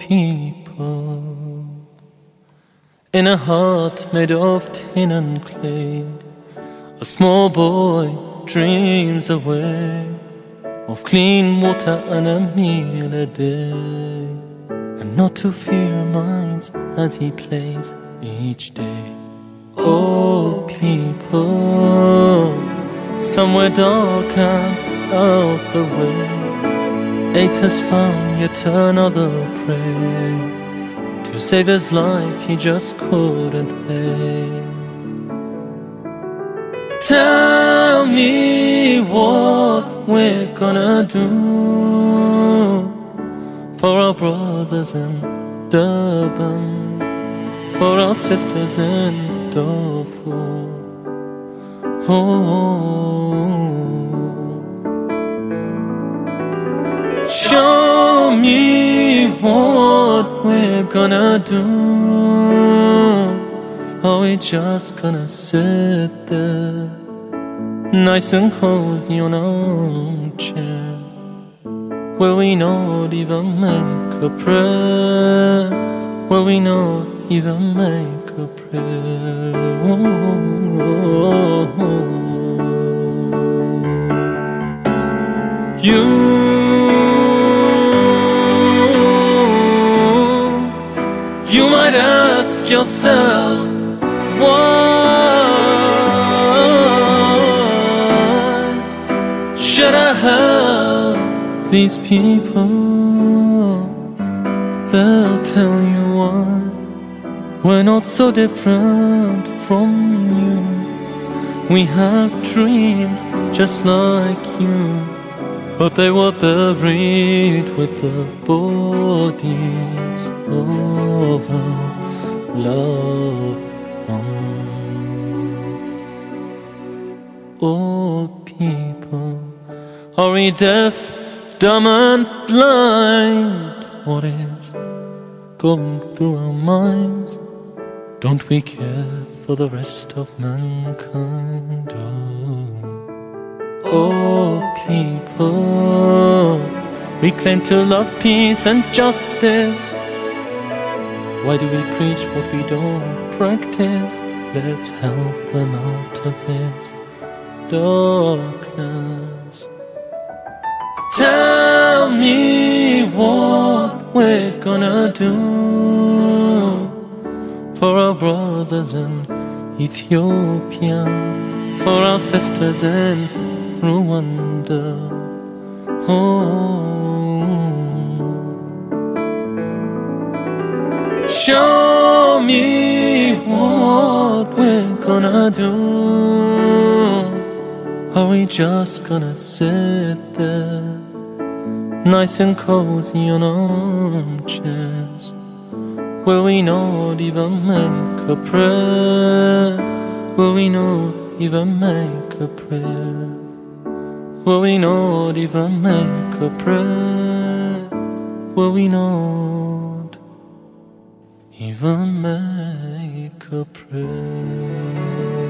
people, in a heart made of tin and clay, a small boy dreams away of clean water and a meal a day, and not to fear minds as he plays each day. Oh people, somewhere dark and out the way, 8 has found yet another prey. To save his life he just couldn't pay. Tell me what we're gonna do for our brothers in Durban, for our sisters in Darfur. Show me what we're gonna do. Are we just gonna sit there, nice and cozy on our chair? Will we not even make a prayer? Will we not even make a prayer? You might ask yourself, why should I help these people? They'll tell you why. We're not so different from you. We have dreams just like you, but they were buried with the bodies of our loved ones. Oh people, are we deaf, dumb and blind? What is going through our minds? Don't we care for the rest of mankind? Oh people, we claim to love peace and justice. Why do we preach what we don't practice? Let's help them out of this darkness. Tell me what we're gonna do for our brothers in Ethiopia, for our sisters in Rwanda. Show me what we're gonna do. Are we just gonna sit there, nice and cozy on armchairs? Will we not even make a prayer? Will we not even make a prayer? Will we not even make a prayer? Will we not even make a prayer?